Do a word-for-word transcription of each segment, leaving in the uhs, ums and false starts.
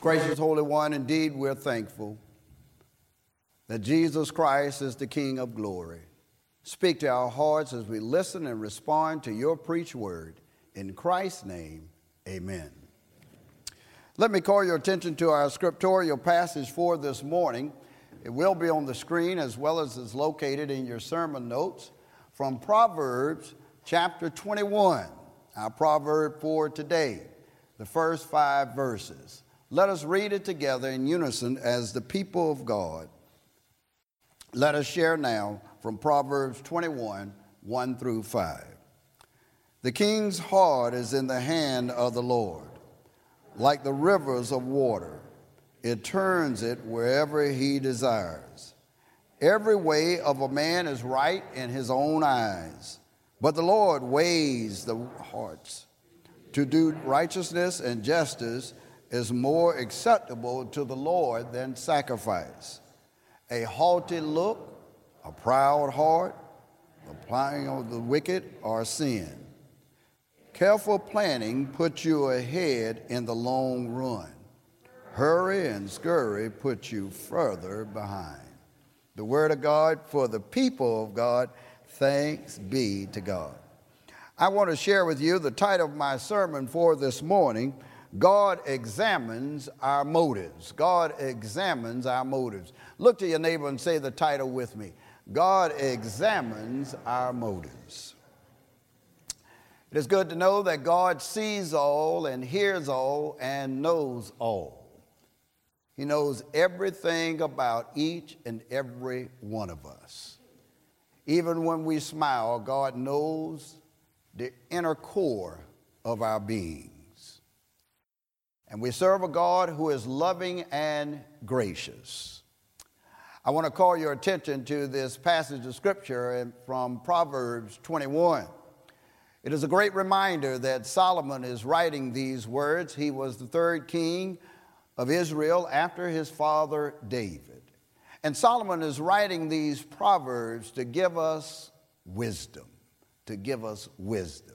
Gracious Holy One, indeed we're thankful that Jesus Christ is the King of glory. Speak to our hearts as we listen and respond to your preached word. In Christ's name, amen. Let me call your attention to our scriptorial passage for this morning. It will be on the screen as well as is located in your sermon notes from Proverbs chapter twenty-one, our proverb for today, the first five verses. Let us read it together in unison as the people of God. Let us share now from Proverbs twenty-one, one through five. The king's heart is in the hand of the Lord, like the rivers of water. It turns it wherever he desires. Every way of a man is right in his own eyes, but the Lord weighs the hearts. To do righteousness and justice is more acceptable to the Lord than sacrifice. A haughty look, a proud heart, the plying of the wicked are sin. Careful planning puts you ahead in the long run. Hurry and scurry put you further behind. The word of God for the people of God. Thanks be to God. I want to share with you the title of my sermon for this morning, God examines our motives. God examines our motives. Look to your neighbor and say the title with me. God examines our motives. It is good to know that God sees all and hears all and knows all. He knows everything about each and every one of us. Even when we smile, God knows the inner core of our being. And we serve a God who is loving and gracious. I want to call your attention to this passage of Scripture from Proverbs twenty-one. It is a great reminder that Solomon is writing these words. He was the third king of Israel after his father David. And Solomon is writing these proverbs to give us wisdom, to give us wisdom.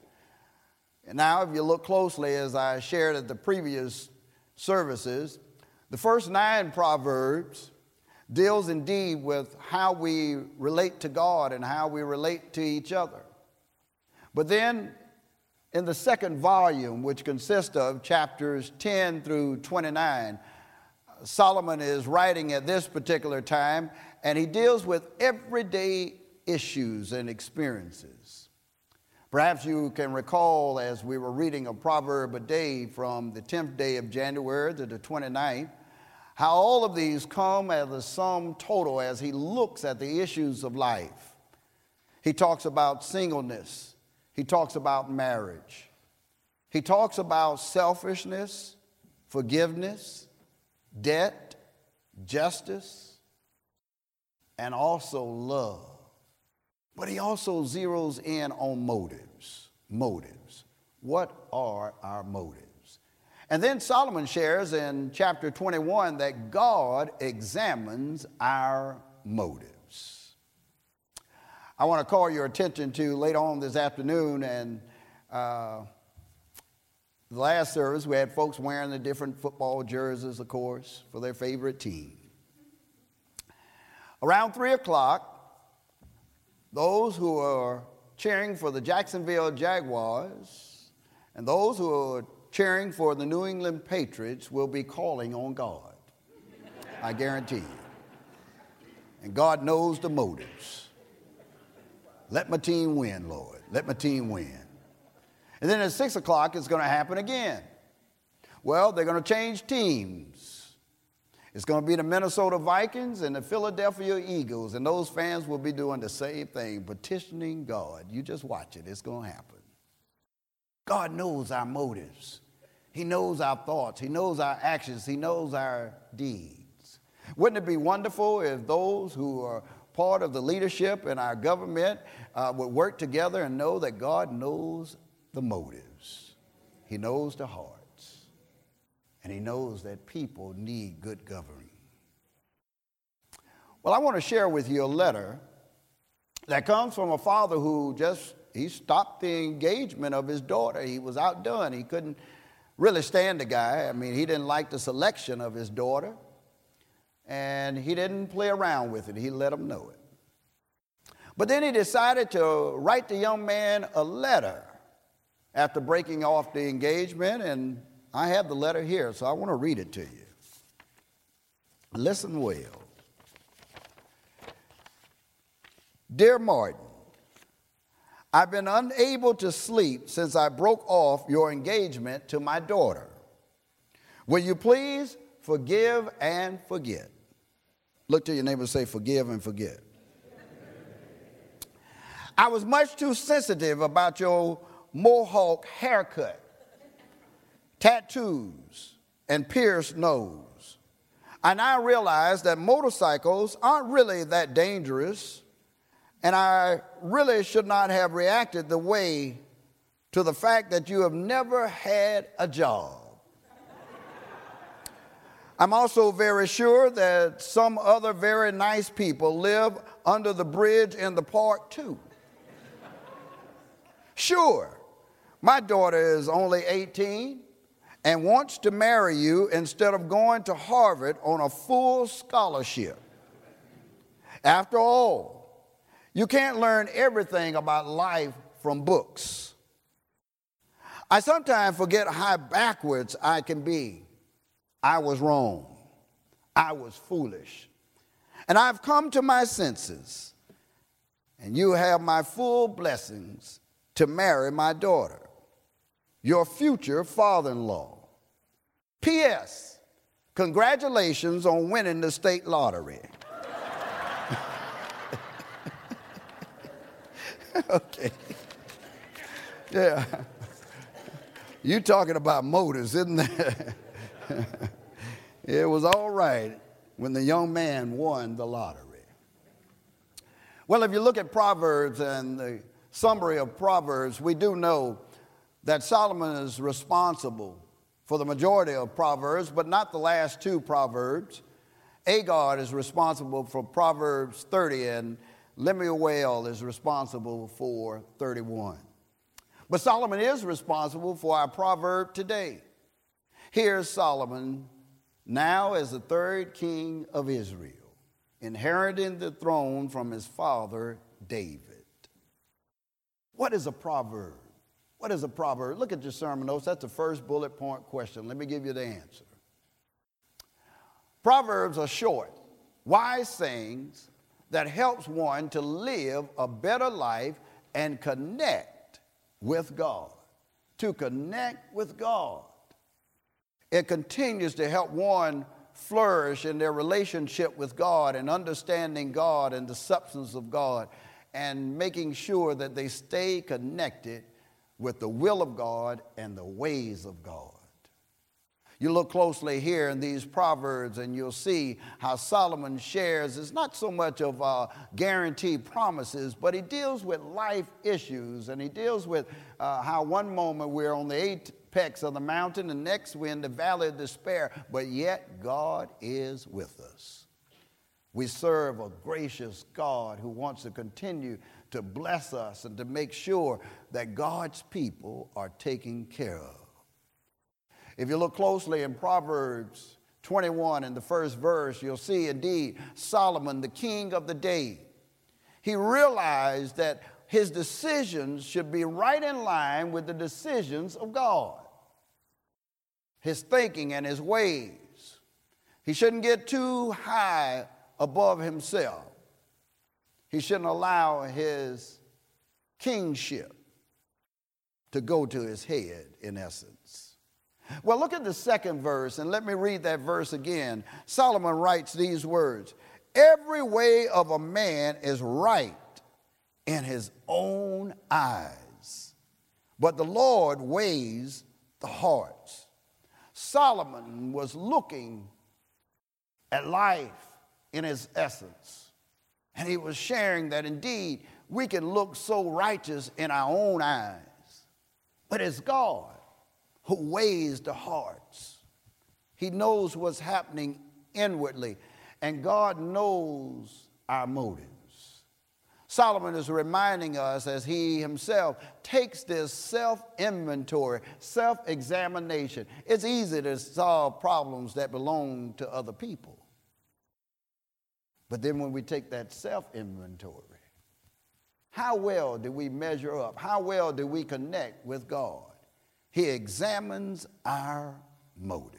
And now, if you look closely, as I shared at the previous services, the first nine Proverbs deals indeed with how we relate to God and how we relate to each other. But then, in the second volume, which consists of chapters ten through twenty-nine, Solomon is writing at this particular time, and he deals with everyday issues and experiences. Perhaps you can recall as we were reading a proverb a day from the tenth day of January to the twenty-ninth, how all of these come as a sum total as he looks at the issues of life. He talks about singleness. He talks about marriage. He talks about selfishness, forgiveness, debt, justice, and also love. But he also zeroes in on motives. Motives. What are our motives? And then Solomon shares in chapter twenty-one that God examines our motives. I want to call your attention to later on this afternoon, and uh, the last service we had folks wearing the different football jerseys, of course, for their favorite team. Around three o'clock, those who are cheering for the Jacksonville Jaguars and those who are cheering for the New England Patriots will be calling on God. I guarantee you. And God knows the motives. Let my team win, Lord. Let my team win. And then at six o'clock, it's going to happen again. Well, they're going to change teams. It's going to be the Minnesota Vikings and the Philadelphia Eagles, and those fans will be doing the same thing, petitioning God. You just watch it. It's going to happen. God knows our motives. He knows our thoughts. He knows our actions. He knows our deeds. Wouldn't it be wonderful if those who are part of the leadership in our government uh, would work together and know that God knows the motives. He knows the heart. And he knows that people need good governing. Well, I want to share with you a letter that comes from a father who just, he stopped the engagement of his daughter. He was outdone. He couldn't really stand the guy. I mean, he didn't like the selection of his daughter, and he didn't play around with it. He let him know it. But then he decided to write the young man a letter after breaking off the engagement, and I have the letter here, so I want to read it to you. Listen well. Dear Martin, I've been unable to sleep since I broke off your engagement to my daughter. Will you please forgive and forget? Look to your neighbor and say, forgive and forget. I was much too sensitive about your mohawk haircut, tattoos, and pierced nose. I now realize that motorcycles aren't really that dangerous, and I really should not have reacted the way to the fact that you have never had a job. I'm also very sure that some other very nice people live under the bridge in the park too. Sure, my daughter is only eighteen and wants to marry you instead of going to Harvard on a full scholarship. After all, you can't learn everything about life from books. I sometimes forget how backwards I can be. I was wrong. I was foolish. And I've come to my senses. And you have my full blessings to marry my daughter, your future father-in-law. P S. Congratulations on winning the state lottery. Okay. Yeah. You talking about motives, isn't it? It was all right when the young man won the lottery. Well, if you look at Proverbs and the summary of Proverbs, we do know that Solomon is responsible for the majority of Proverbs, but not the last two Proverbs. Agard is responsible for Proverbs thirty, and Lemuel is responsible for thirty-one. But Solomon is responsible for our proverb today. Here's Solomon now as the third king of Israel, inheriting the throne from his father David. What is a proverb? What is a proverb? Look at your sermon notes. That's the first bullet point question. Let me give you the answer. Proverbs are short, wise sayings that helps one to live a better life and connect with God. To connect with God. It continues to help one flourish in their relationship with God and understanding God and the substance of God and making sure that they stay connected with the will of God and the ways of God. You look closely here in these Proverbs and you'll see how Solomon shares, it's not so much of uh, guaranteed promises, but he deals with life issues, and he deals with uh, how one moment we're on the apex of the mountain and next we're in the valley of despair, but yet God is with us. We serve a gracious God who wants to continue to bless us and to make sure that God's people are taken care of. If you look closely in Proverbs twenty-one, in the first verse, you'll see indeed Solomon, the king of the day. He realized that his decisions should be right in line with the decisions of God. His thinking and his ways. He shouldn't get too high above himself. He shouldn't allow his kingship to go to his head, in essence. Well, look at the second verse, and let me read that verse again. Solomon writes these words: every way of a man is right in his own eyes, but the Lord weighs the hearts. Solomon was looking at life in its essence, and he was sharing that indeed we can look so righteous in our own eyes, but it's God who weighs the hearts. He knows what's happening inwardly, and God knows our motives. Solomon is reminding us as he himself takes this self-inventory, self-examination. It's easy to solve problems that belong to other people. But then when we take that self-inventory, how well do we measure up? How well do we connect with God? He examines our motives.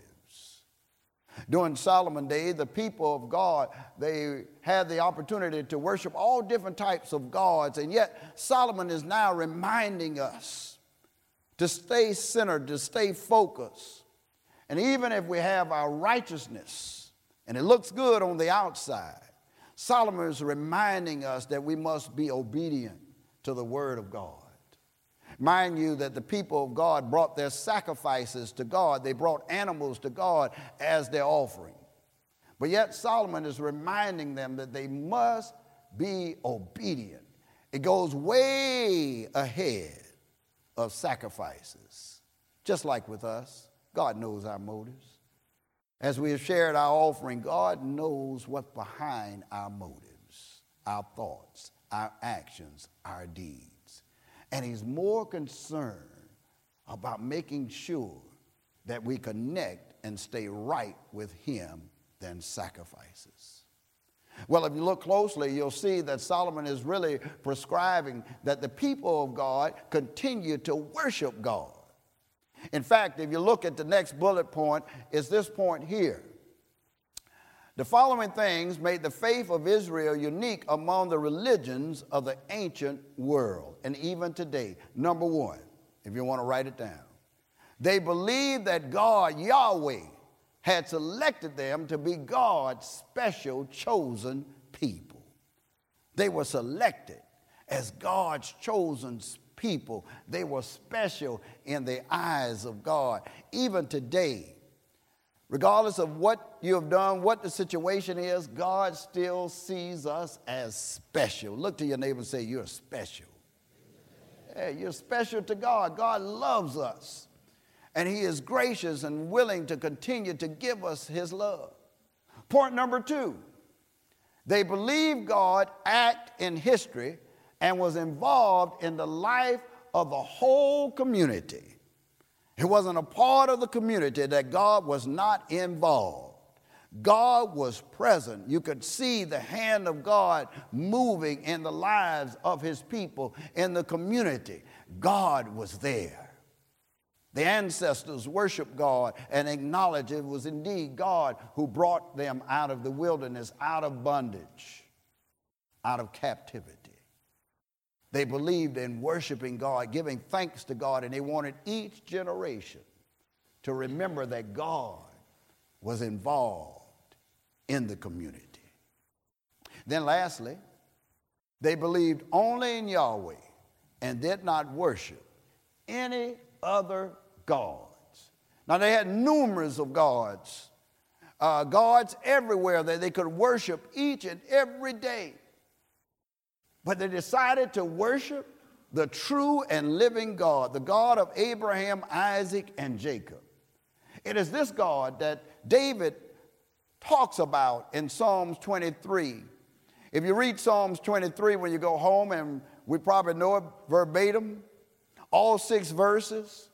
During Solomon's day, the people of God, they had the opportunity to worship all different types of gods, and yet Solomon is now reminding us to stay centered, to stay focused. And even if we have our righteousness, and it looks good on the outside, Solomon is reminding us that we must be obedient to the word of God. Mind you that the people of God brought their sacrifices to God. They brought animals to God as their offering. But yet Solomon is reminding them that they must be obedient. It goes way ahead of sacrifices. Just like with us, God knows our motives. As we have shared our offering, God knows what's behind our motives, our thoughts, our actions, our deeds. And he's more concerned about making sure that we connect and stay right with him than sacrifices. Well, if you look closely, you'll see that Solomon is really prescribing that the people of God continue to worship God. In fact, if you look at the next bullet point, it's this point here. The following things made the faith of Israel unique among the religions of the ancient world, and even today. Number one, if you want to write it down, they believed that God, Yahweh, had selected them to be God's special chosen people. They were selected as God's chosen people. They were special in the eyes of God. Even today, regardless of what you have done, what the situation is, God still sees us as special. Look to your neighbor and say, you're special. Yeah, you're special to God. God loves us. And he is gracious and willing to continue to give us his love. Point number two, they believed God act in history and was involved in the life of the whole community. It wasn't a part of the community that God was not involved. God was present. You could see the hand of God moving in the lives of his people in the community. God was there. The ancestors worshiped God and acknowledged it was indeed God who brought them out of the wilderness, out of bondage, out of captivity. They believed in worshiping God, giving thanks to God, and they wanted each generation to remember that God was involved in the community. Then lastly, they believed only in Yahweh and did not worship any other gods. Now they had numerous of gods, uh, gods everywhere that they could worship each and every day. But they decided to worship the true and living God, the God of Abraham, Isaac, and Jacob. It is this God that David talks about in Psalms twenty-three. If you read Psalms twenty-three when you go home, and we probably know it verbatim, all six verses,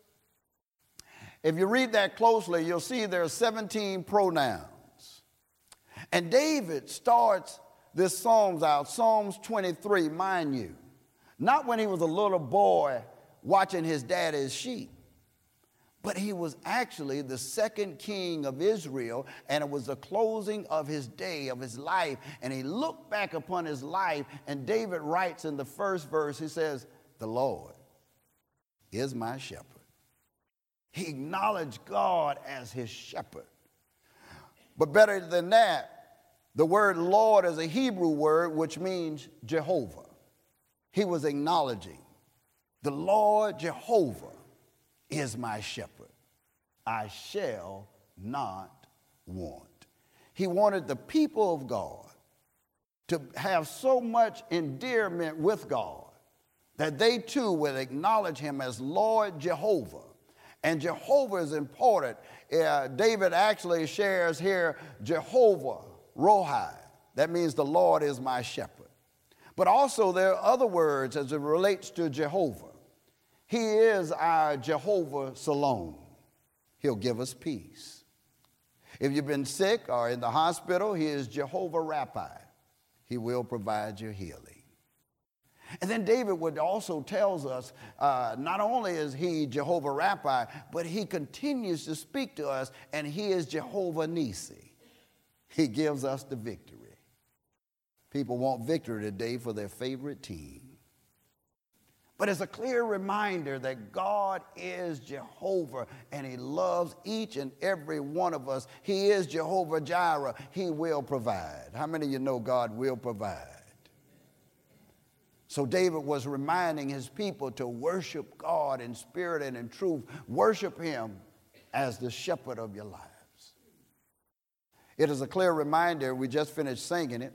if you read that closely, you'll see there are seventeen pronouns. And David starts this Psalms out, Psalms twenty-three, mind you, not when he was a little boy watching his daddy's sheep, but he was actually the second king of Israel, and it was the closing of his day, of his life, and he looked back upon his life, and David writes in the first verse, he says, the Lord is my shepherd. He acknowledged God as his shepherd. But better than that, the word Lord is a Hebrew word which means Jehovah. He was acknowledging the Lord Jehovah is my shepherd. I shall not want. He wanted the people of God to have so much endearment with God that they too would acknowledge him as Lord Jehovah. And Jehovah is important. Uh, David actually shares here Jehovah Rohi. That means the Lord is my shepherd. But also there are other words as it relates to Jehovah. He is our Jehovah Shalom. He'll give us peace. If you've been sick or in the hospital, he is Jehovah Rapha. He will provide your healing. And then David would also tells us, uh, not only is he Jehovah Rapha, but he continues to speak to us, and he is Jehovah Nisi. He gives us the victory. People want victory today for their favorite team. But it's a clear reminder that God is Jehovah, and he loves each and every one of us. He is Jehovah Jireh. He will provide. How many of you know God will provide? So David was reminding his people to worship God in spirit and in truth. Worship him as the shepherd of your lives. It is a clear reminder. We just finished singing it.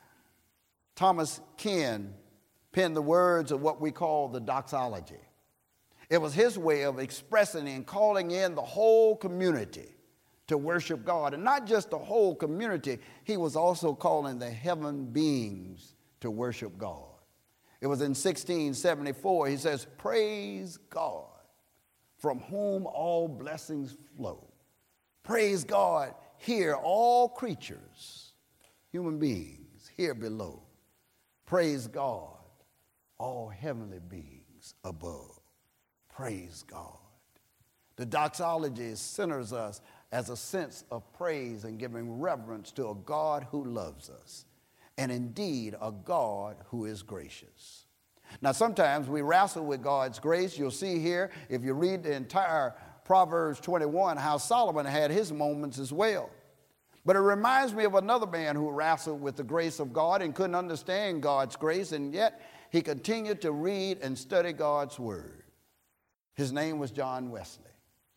Thomas Ken penned the words of what we call the doxology. It was his way of expressing and calling in the whole community to worship God. And not just the whole community, he was also calling the heaven beings to worship God. It was in sixteen seventy-four, he says, praise God, from whom all blessings flow. Praise God, here all creatures, human beings, here below. Praise God, all heavenly beings above. Praise God. The doxology centers us as a sense of praise and giving reverence to a God who loves us, and indeed a God who is gracious. Now, sometimes we wrestle with God's grace. You'll see here, if you read the entire Proverbs twenty-one, how Solomon had his moments as well. But it reminds me of another man who wrestled with the grace of God and couldn't understand God's grace, and yet he continued to read and study God's word. His name was John Wesley.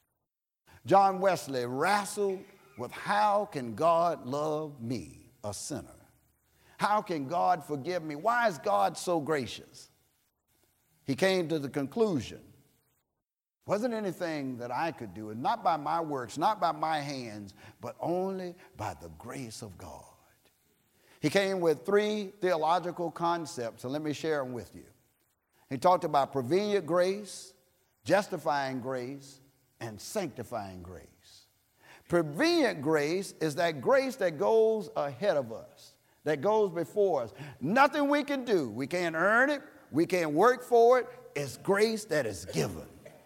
John Wesley wrestled with, how can God love me, a sinner? How can God forgive me? Why is God so gracious? He came to the conclusion, wasn't anything that I could do, and not by my works, not by my hands, but only by the grace of God. He came with three theological concepts, and let me share them with you. He talked about prevenient grace, justifying grace, and sanctifying grace. Prevenient grace is that grace that goes ahead of us, that goes before us. Nothing we can do. We can't earn it. We can't work for it. It's grace that is given.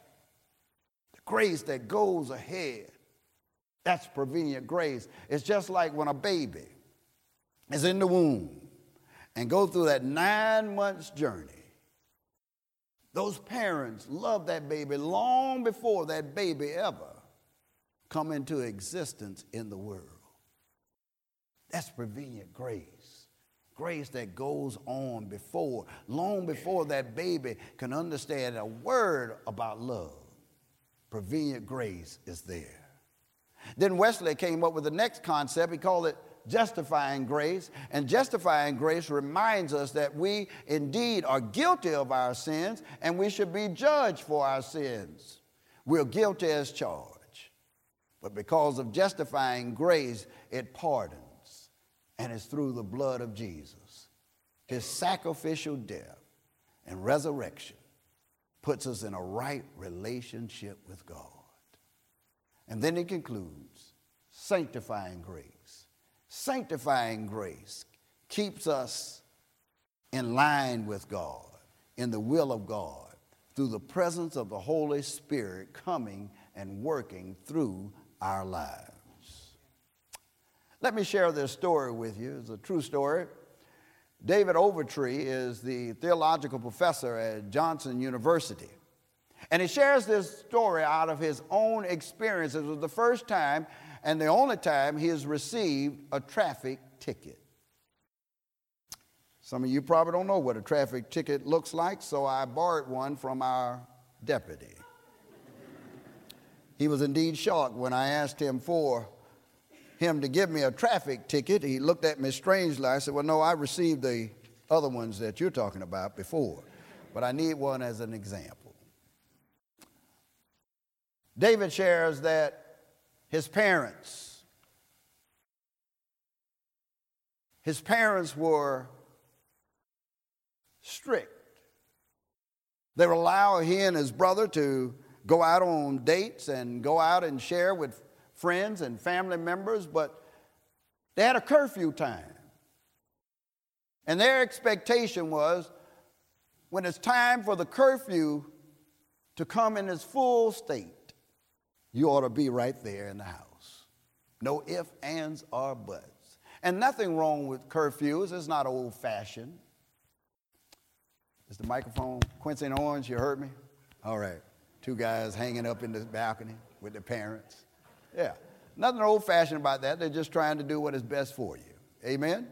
Grace that goes ahead. That's prevenient grace. It's just like when a baby is in the womb and go through that nine months journey. Those parents love that baby long before that baby ever come into existence in the world. That's prevenient grace. Grace that goes on before, long before that baby can understand a word about love. Prevenient grace is there. Then Wesley came up with the next concept. He called it justifying grace. And justifying grace reminds us that we indeed are guilty of our sins, and we should be judged for our sins. We're guilty as charged. But because of justifying grace, it pardons. And it's through the blood of Jesus. His sacrificial death and resurrection puts us in a right relationship with God. And then he concludes, sanctifying grace. Sanctifying grace keeps us in line with God, in the will of God, through the presence of the Holy Spirit coming and working through our lives. Let me share this story with you. It's a true story. David Overtree is the theological professor at Johnson University. And he shares this story out of his own experience. It was the first time and the only time he has received a traffic ticket. Some of you probably don't know what a traffic ticket looks like, so I borrowed one from our deputy. He was indeed shocked when I asked him for him to give me a traffic ticket. He looked at me strangely. I said, well, no, I received the other ones that you're talking about before, but I need one as an example. David shares that his parents, his parents were strict. They would allow he and his brother to go out on dates and go out and share with friends and family members, but they had a curfew time. And their expectation was when it's time for the curfew to come in its full state, you ought to be right there in the house. No ifs, ands, or buts. And nothing wrong with curfews. It's not old-fashioned. Is the microphone Quincy and Orange? You heard me? All right. Two guys hanging up in the balcony with their parents. Yeah. Nothing old-fashioned about that. They're just trying to do what is best for you. Amen?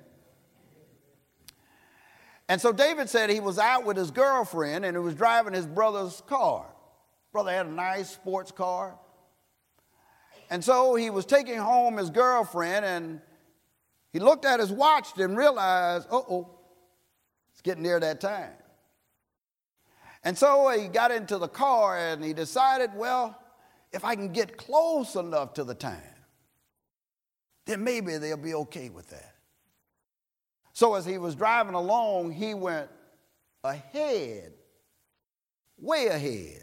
And so David said he was out with his girlfriend and he was driving his brother's car. Brother had a nice sports car. And so he was taking home his girlfriend and he looked at his watch and realized, uh-oh, it's getting near that time. And so he got into the car and he decided, well, if I can get close enough to the time, then maybe they'll be okay with that. So as he was driving along, he went ahead, way ahead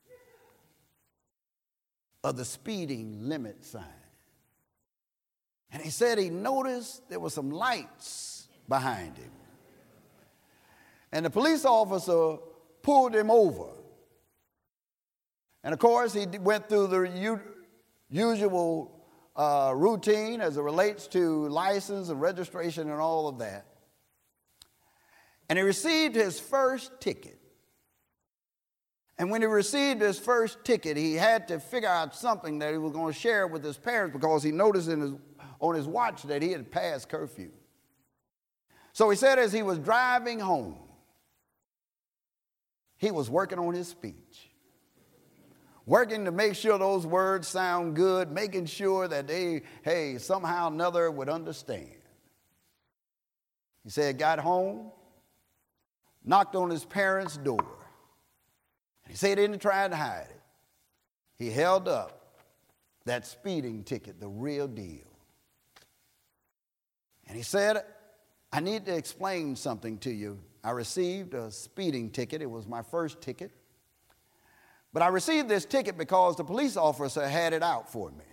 of the speeding limit sign. And he said he noticed there were some lights behind him. And the police officer pulled him over. And of course, he went through the u- usual uh, routine as it relates to license and registration and all of that. And he received his first ticket. And when he received his first ticket, he had to figure out something that he was going to share with his parents because he noticed in his, on his watch that he had passed curfew. So he said as he was driving home, he was working on his speech. Working to make sure those words sound good, making sure that they, hey, somehow or another would understand. He said, got home, knocked on his parents' door. He said he didn't try to hide it. He held up that speeding ticket, the real deal. And he said, I need to explain something to you. I received a speeding ticket. It was my first ticket. But I received this ticket because the police officer had it out for me.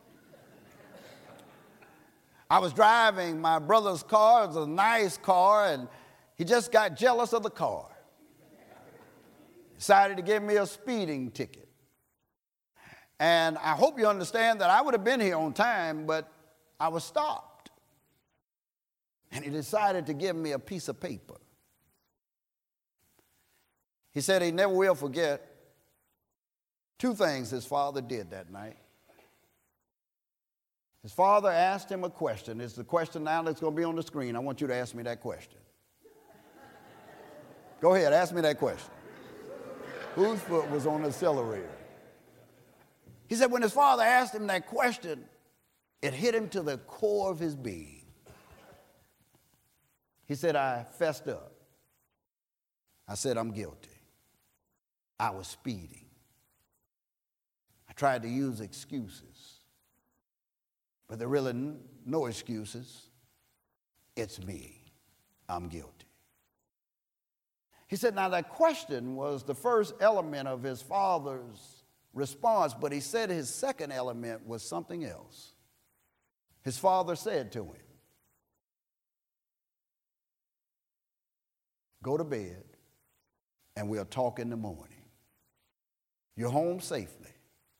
I was driving my brother's car. It was a nice car, and he just got jealous of the car. Decided to give me a speeding ticket. And I hope you understand that I would have been here on time, but I was stopped. And he decided to give me a piece of paper. He said he never will forget two things his father did that night. His father asked him a question. It's the question now that's going to be on the screen. I want you to ask me that question. Go ahead, ask me that question. Whose foot was on the accelerator? He said when his father asked him that question, it hit him to the core of his being. He said, I fessed up. I said, I'm guilty. I was speeding. I tried to use excuses, but there are really no excuses. It's me. I'm guilty. He said, now that question was the first element of his father's response, but he said his second element was something else. His father said to him, go to bed and we'll talk in the morning. You're home safely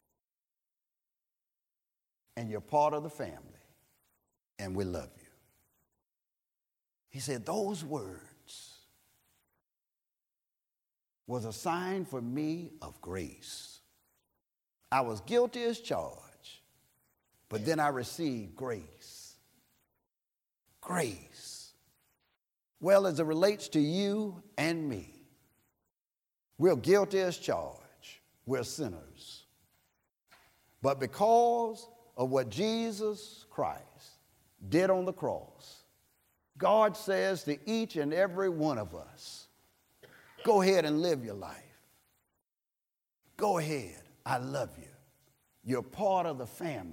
and you're part of the family and we love you. He said those words was a sign for me of grace. I was guilty as charged, but then I received grace. Grace. Well, as it relates to you and me, we're guilty as charged. We're sinners. But because of what Jesus Christ did on the cross, God says to each and every one of us, go ahead and live your life. Go ahead. I love you. You're part of the family.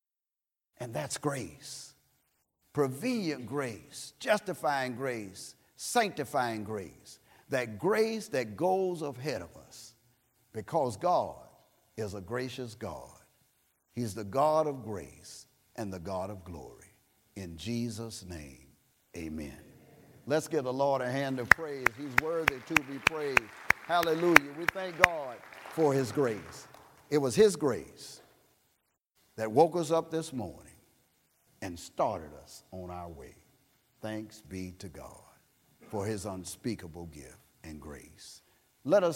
And that's grace. Prevenient grace, justifying grace, sanctifying grace, that grace that goes ahead of us, because God is a gracious God. He's the God of grace and the God of glory. In Jesus' name, amen. Let's give the Lord a hand of praise. He's worthy to be praised. Hallelujah. We thank God for his grace. It was his grace that woke us up this morning and started us on our way. Thanks be to God for his unspeakable gift and grace. Let us